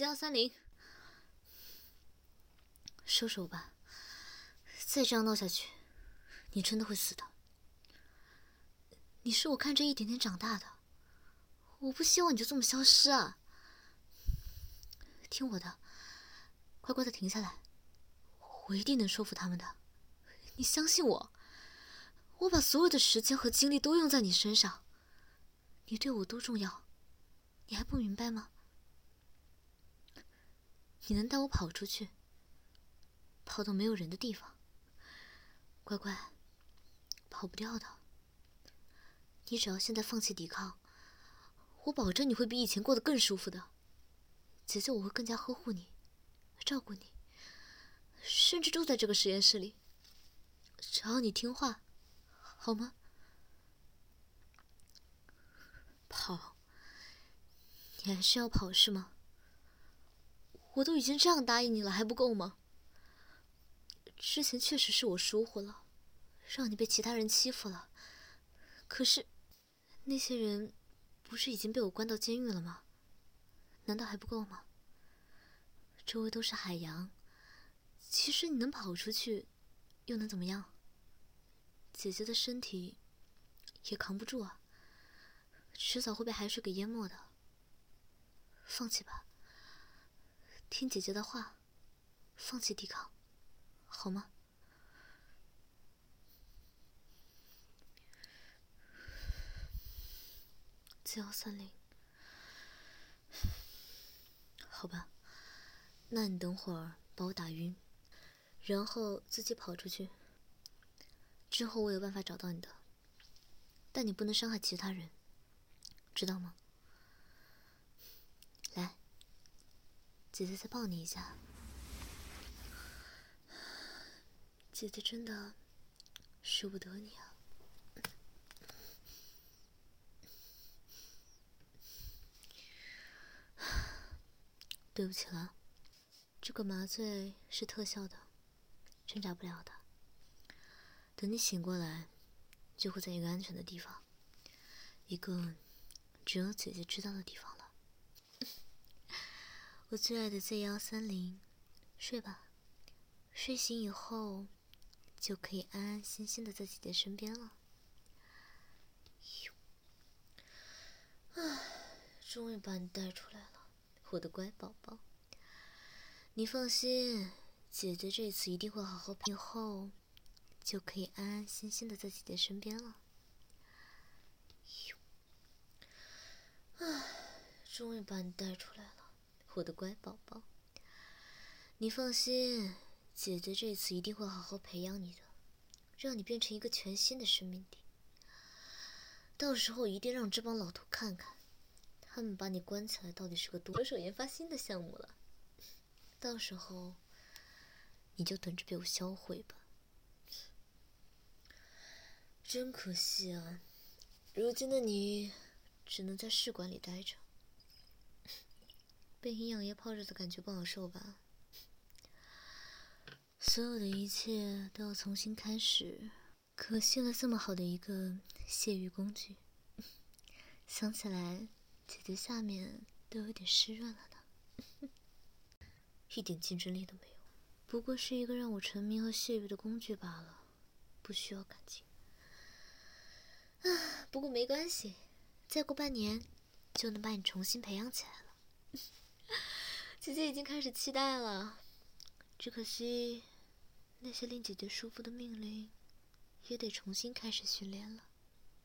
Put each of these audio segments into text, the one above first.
4230，收手吧，再这样闹下去，你真的会死的。你是我看着一点点长大的，我不希望你就这么消失啊！听我的，乖乖的停下来，我一定能说服他们的。你相信我，我把所有的时间和精力都用在你身上，你对我多重要，你还不明白吗？你能带我跑出去，跑到没有人的地方，乖乖，跑不掉的。你只要现在放弃抵抗，我保证你会比以前过得更舒服的。姐姐我会更加呵护你，照顾你，甚至住在这个实验室里，只要你听话，好吗？跑，你还是要跑是吗？我都已经这样答应你了，还不够吗？之前确实是我疏忽了，让你被其他人欺负了。可是，那些人不是已经被我关到监狱了吗？难道还不够吗？周围都是海洋，其实你能跑出去，又能怎么样？姐姐的身体也扛不住啊，迟早会被海水给淹没的。放弃吧，听姐姐的话，放弃抵抗，好吗？4130，好吧，那你等会儿把我打晕，然后自己跑出去。之后我有办法找到你的，但你不能伤害其他人，知道吗？来，姐姐再抱你一下。姐姐真的舍不得你啊。对不起了，这个麻醉是特效的，挣扎不了的。等你醒过来，就会在一个安全的地方，一个只有姐姐知道的地方了。我最爱的Z130，睡吧，睡醒以后就可以安安心心的在姐姐身边了。终于把你带出来了，我的乖宝宝。你放心，姐姐这次一定会好好陪，以后就可以安安心心的在姐姐身边了。终于把你带出来了，我的乖宝宝。你放心，姐姐这次一定会好好培养你的，让你变成一个全新的生命体。到时候一定让这帮老头看看，他们把你关起来到底是个多手研发新的项目了。到时候你就等着被我销毁吧。真可惜啊，如今的你只能在试管里待着，被营养液泡着的感觉不好受吧？所有的一切都要重新开始，可惜了这么好的一个泄欲工具，想起来姐姐下面都有点湿润了呢。一点竞争力都没有，不过是一个让我沉迷和泄欲的工具罢了，不需要感情。不过没关系，再过半年就能把你重新培养起来了。姐姐已经开始期待了，只可惜那些令姐姐舒服的命令也得重新开始训练了。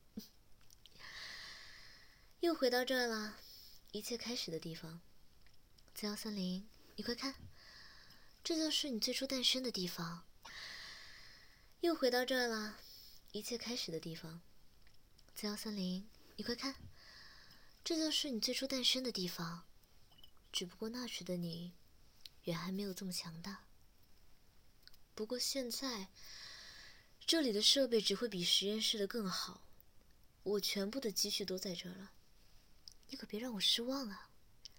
又回到这儿了，一切开始的地方。Z130，你快看，这就是你最初诞生的地方。又回到这儿了，一切开始的地方。Z130，你快看，这就是你最初诞生的地方。只不过那时的你，远还没有这么强大。不过现在，这里的设备只会比实验室的更好，我全部的积蓄都在这儿了，你可别让我失望啊！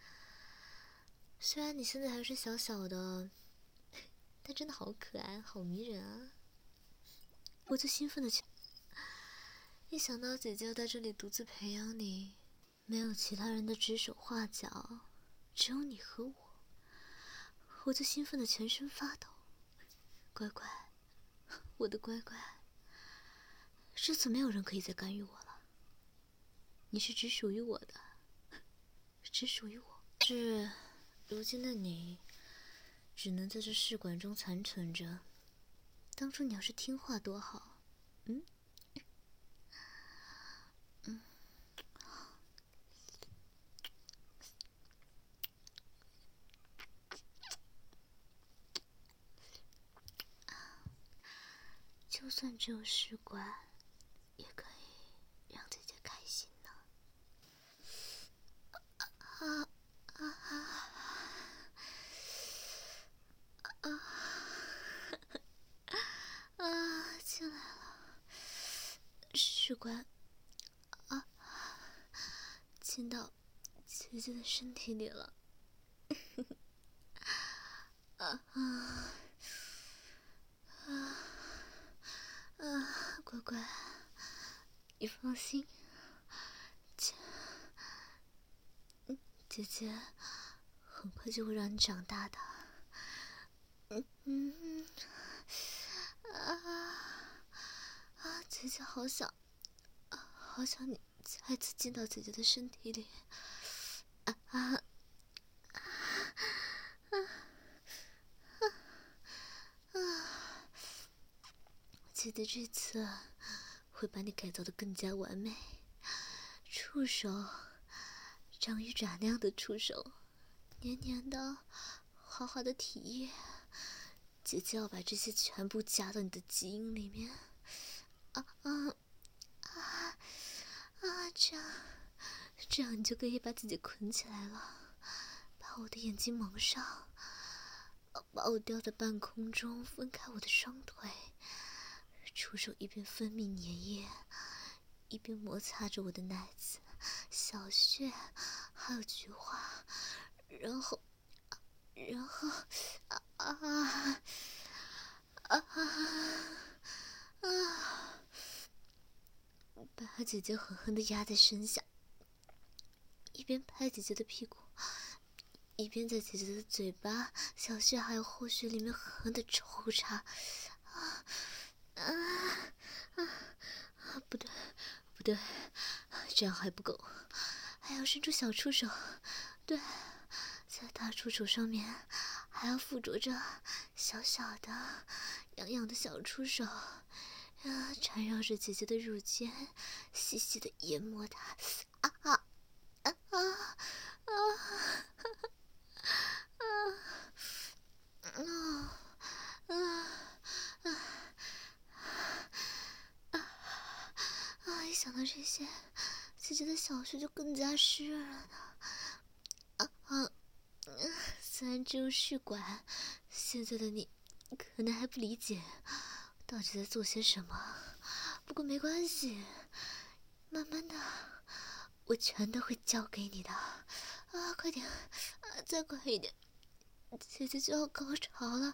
虽然你现在还是小小的，但真的好可爱，好迷人啊！我就兴奋的一想到姐姐要在这里独自培养你，没有其他人的指手画脚，只有你和我， 我就兴奋的全身发抖。乖乖，我的乖乖，这次没有人可以再干预我了。你是只属于我的，只属于我。是，如今的你，只能在这试管中残存着。当初你要是听话多好，就算只有试管，也可以让姐姐开心呢。进来了，试管进到姐姐的身体里了。乖乖，你放心，姐姐很快就会让你长大的。姐姐好想你再次进到姐姐的身体里。姐姐这次会把你改造得更加完美，触手章鱼爪那样的触手，黏黏的，滑滑的体液。姐姐要把这些全部加到你的基因里面。这样你就可以把自己捆起来了，把我的眼睛蒙上，把我吊在半空中，分开我的双腿，触手一边分泌粘液，一边摩擦着我的奶子、小穴，还有菊花，然后把姐姐狠狠地压在身下，一边拍姐姐的屁股，一边在姐姐的嘴巴、小穴还有后穴里面狠狠地抽插。不对，这样还不够，还要伸出小触手。对，在大触手上面还要附着着小小的、痒痒的小触手，缠绕着姐姐的乳尖，细细的研磨它。一想到这些，姐姐的小穴就更加湿润了呢。虽然只有试管，现在的你可能还不理解到底在做些什么，不过没关系，慢慢的，我全都会教给你的。快点，再快一点，姐姐就要高潮了。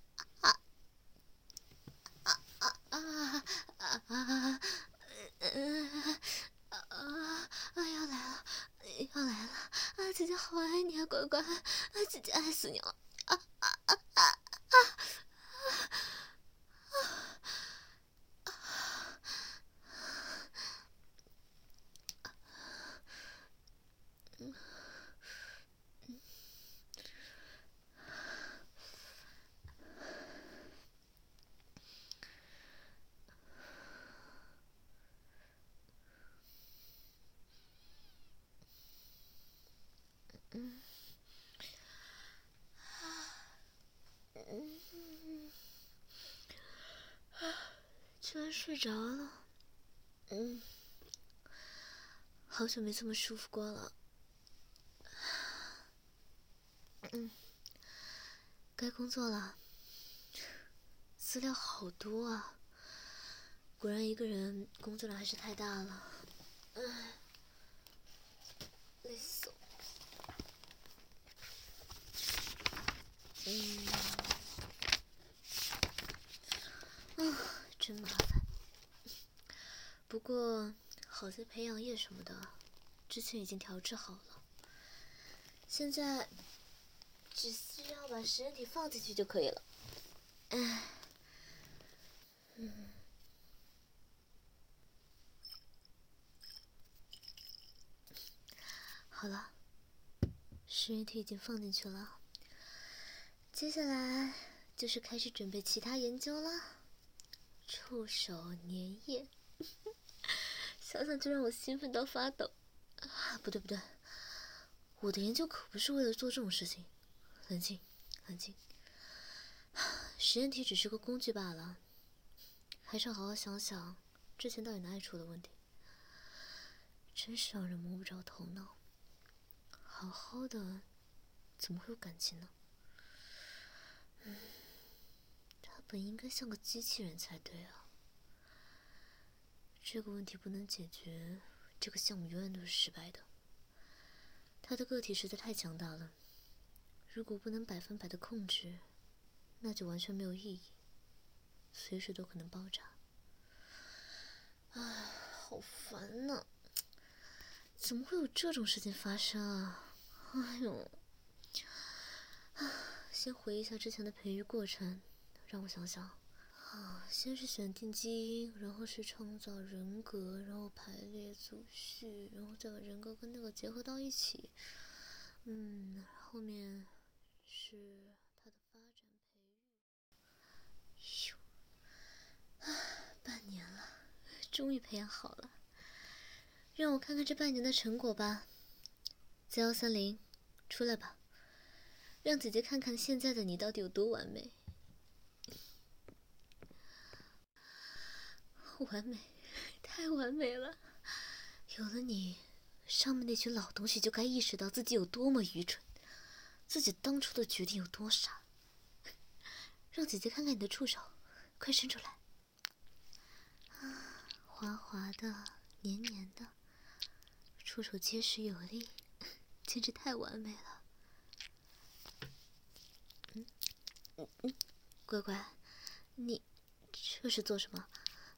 要来了！姐姐好爱你啊，乖乖！姐姐爱死你了！居然睡着了。好久没这么舒服过了。该工作了。资料好多啊，果然一个人工作量还是太大了。累死我。真麻烦。不过好在培养液什么的之前已经调制好了，现在只需要把食人体放进去就可以了。好了，食人体已经放进去了，接下来就是开始准备其他研究了。触手粘液，想想就让我兴奋到发抖。不对，我的研究可不是为了做这种事情。冷静，冷静。实验体只是个工具罢了，还是要好好想想之前到底哪里出了问题。真是让人摸不着头脑。好好的，怎么会有感情呢？他本应该像个机器人才对啊。这个问题不能解决，这个项目永远都是失败的。他的个体实在太强大了，如果不能100%的控制，那就完全没有意义，随时都可能爆炸。唉，好烦呐！怎么会有这种事情发生啊？哎呦，先回忆一下之前的培育过程，让我想想。先是选定基因，然后是创造人格，然后排列组序，然后再把人格跟那个结合到一起。后面是他的发展培育。半年了，终于培养好了。让我看看这半年的成果吧。Z130，出来吧，让姐姐看看现在的你到底有多完美。完美，太完美了！有了你，上面那群老东西就该意识到自己有多么愚蠢，自己当初的决定有多傻。让姐姐看看你的触手，快伸出来。滑滑的，黏黏的，触手结实有力，简直太完美了。乖乖，你这是做什么？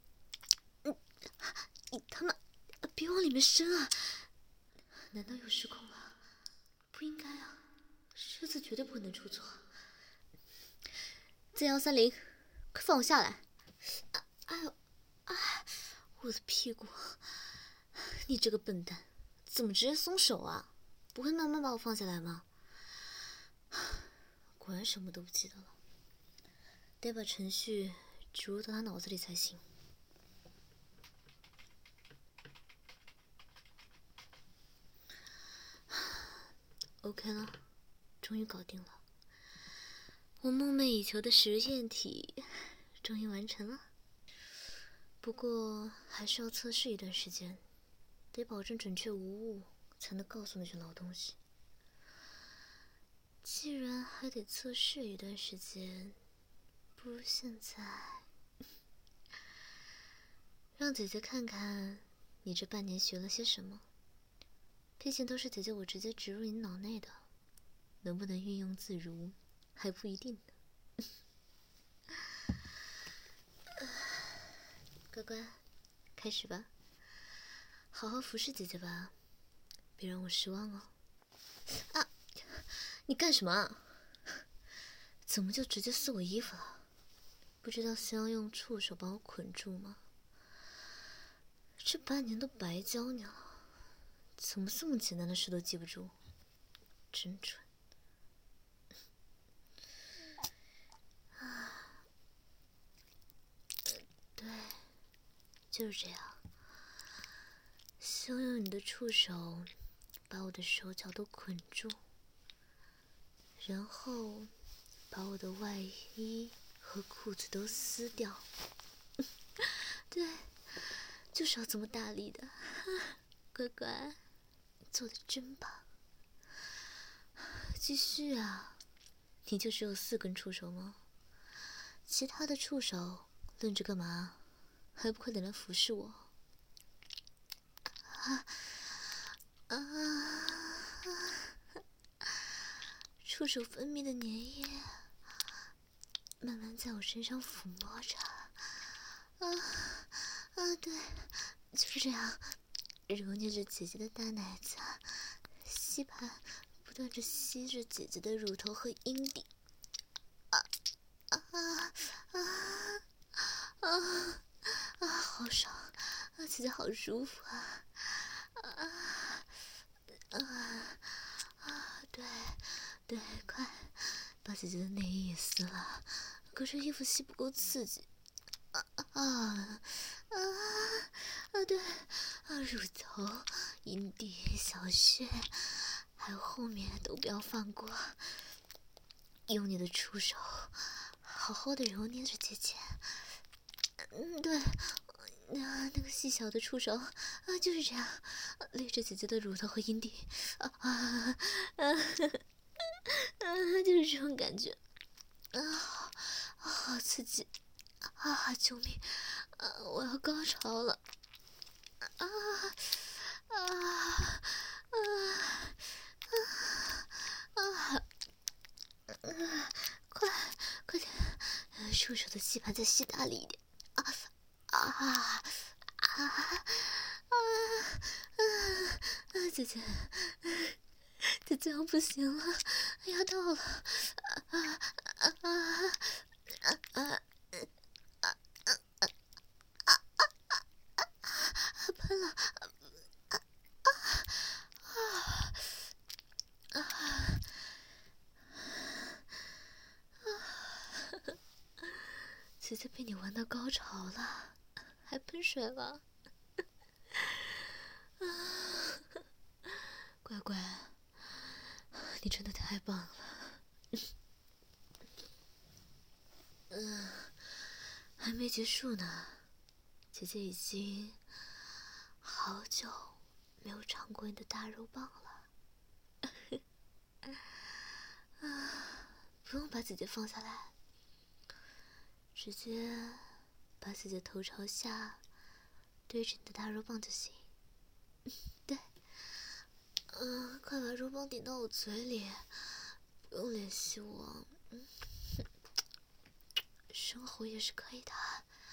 你他妈别往里面伸啊！难道又失控了？不应该啊，这次绝对不能出错。Z130，快放我下来！哎呦，我的屁股！你这个笨蛋，怎么直接松手啊？不会慢慢把我放下来吗？果然什么都不记得了，得把程序植入到他脑子里才行。OK 了，终于搞定了。我梦寐以求的实验体终于完成了。不过还是要测试一段时间，得保证准确无误，才能告诉那群老东西。既然还得测试一段时间，不如现在让姐姐看看你这半年学了些什么。毕竟都是姐姐我直接植入你脑内的，能不能运用自如还不一定呢。乖乖，开始吧，好好服侍姐姐吧，别让我失望哦。啊，你干什么啊？怎么就直接撕我衣服了？不知道先要用触手把我捆住吗？这半年都白教你了，怎么这么简单的事都记不住？真蠢！对，就是这样。先用你的触手把我的手脚都捆住，然后把我的外衣和裤子都撕掉。对，就是要这么大力的。乖乖，做的真棒。继续啊！你就只有4根触手吗？其他的触手愣着干嘛？还不快点来服侍我！触手分泌的粘液慢慢在我身上抚摸着。对，就是这样，揉捏着姐姐的大奶子，吸盘不不断着吸着姐姐的乳头和阴蒂。好爽啊！姐姐好舒服啊！对，快把姐姐的内衣也撕了，可是衣服吸不够刺激。对，乳头、阴蒂、小穴，还有后面都不要放过。用你的触手好好的揉捏着姐姐。对，那个细小的触手就是这样勒着姐姐的乳头和阴蒂。就是这种感觉。好刺激救命！我要高潮了！快点！触手的吸盘再吸大力一点！姐姐，姐姐我不行了，要到了！喷了！姐姐被你玩到高潮了，还喷水了。乖乖，你真的太棒了。还没结束呢，姐姐已经好久没有尝过你的大肉棒了。不用把姐姐放下来，直接把姐姐头朝下对着你的大肉棒就行。对，快把肉棒顶到我嘴里，不用联系我。生活也是可以的。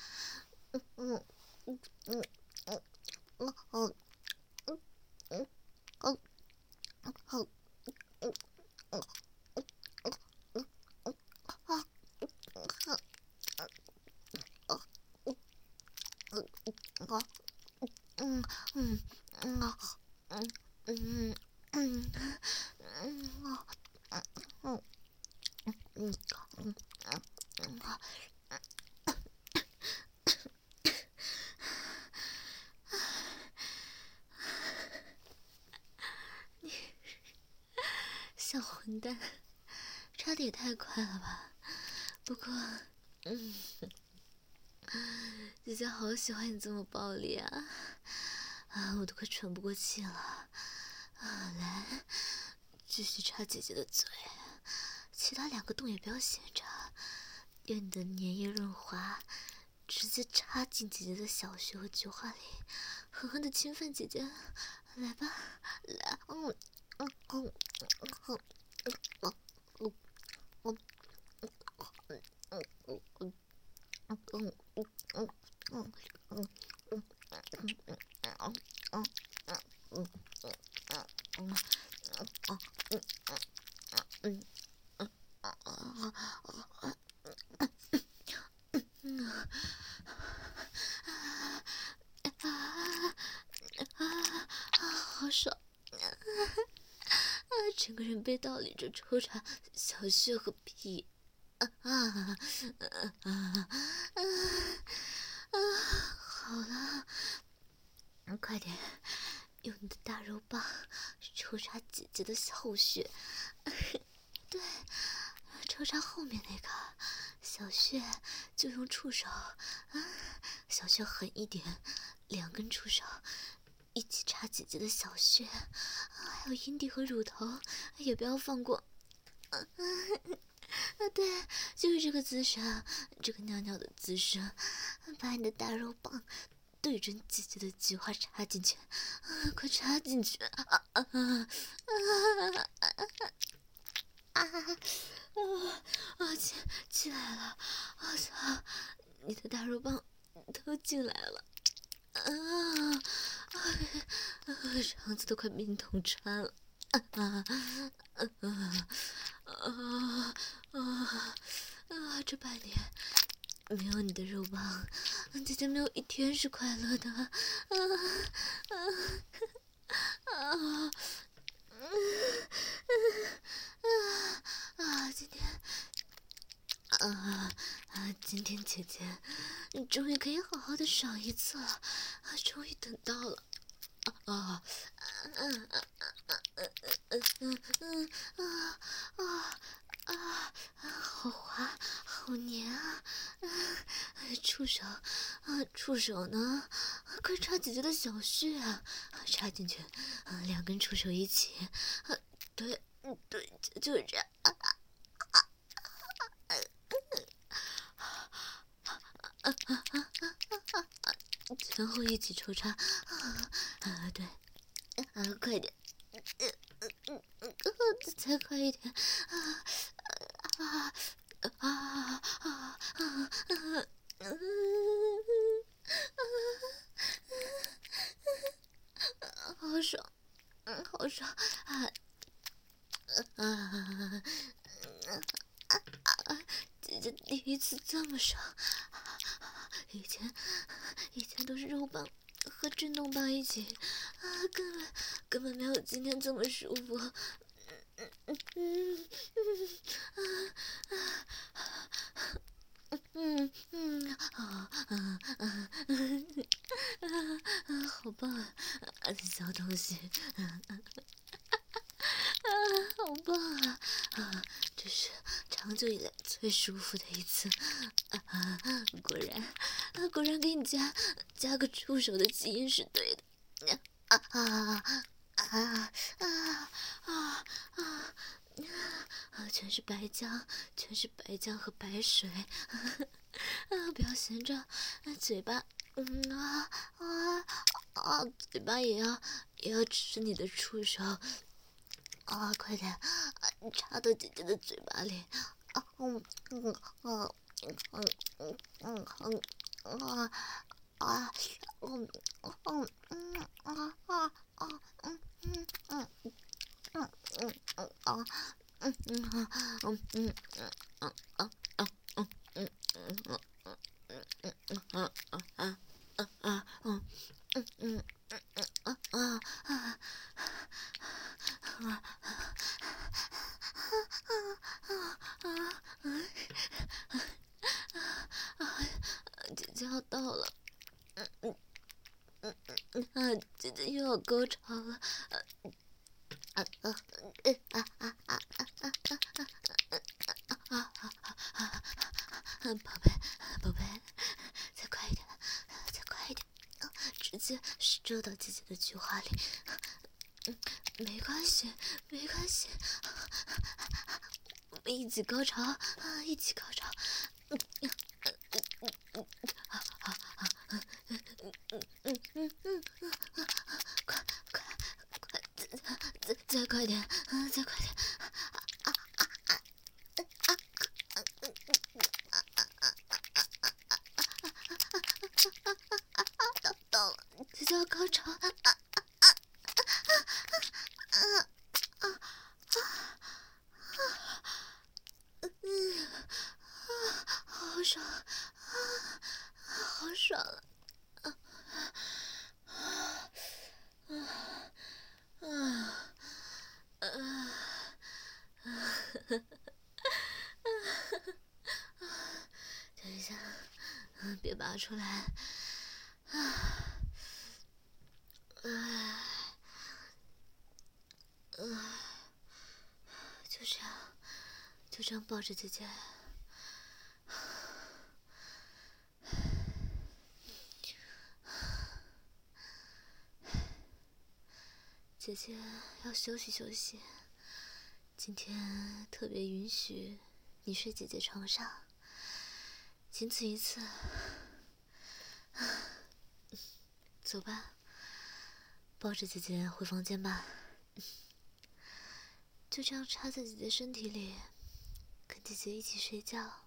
小混蛋，插的也太快了吧！不过，姐姐好喜欢你这么暴力啊！我都快喘不过气了。来，继续插姐姐的嘴，其他2个洞也不要闲着，用你的粘液润滑，直接插进姐姐的小穴和菊花里，狠狠的侵犯姐姐。来吧，来，好爽！整个人被倒立着抽插小穴和屁。好了，快点用你的大肉棒抽插姐姐的后穴。对，抽插后面那个小穴就用触手，小穴狠一点，2根触手一起插姐姐的小穴，还有阴蒂和乳头也不要放过。对，就是这个姿势，这个尿尿的姿势，把你的大肉棒对准姐姐的菊花插进去，快插进去！起来了！我操，你的大肉棒都进来了！肠子都快被你捅穿了！ 这半年没有你的肉棒，姐姐没有一天是快乐的。今天姐姐终于可以好好的爽一次了，终于等到了。好滑，好黏啊！触手呢？快插姐姐的小穴啊！插进去，两根触手一起，对，就是这样。前后一起抽插，对，快点，再快一点，好爽，好爽，姐姐第一次这么爽，以前都是肉棒和震动棒一起，根本没有今天这么舒服。好棒啊，小东西，好棒啊！这是长久以来最舒服的一次。果然给你加个触手的基因是对的。全是白浆和白水。不要闲着，嘴巴，嘴巴也要吃你的触手。快点，插到姐姐的嘴巴里。姐姐要到了，姐姐又要高潮了，宝贝，再快一点，直接射到姐姐的菊花里。没关系，我们一起高潮，快，再快点，到了，姐姐要高潮。好爽，好爽等一下，别拔出来。就这样抱着姐姐。姐姐要休息，今天特别允许你睡姐姐床上，仅此一次。走吧，抱着姐姐回房间吧。就这样插在姐姐身体里，跟姐姐一起睡觉。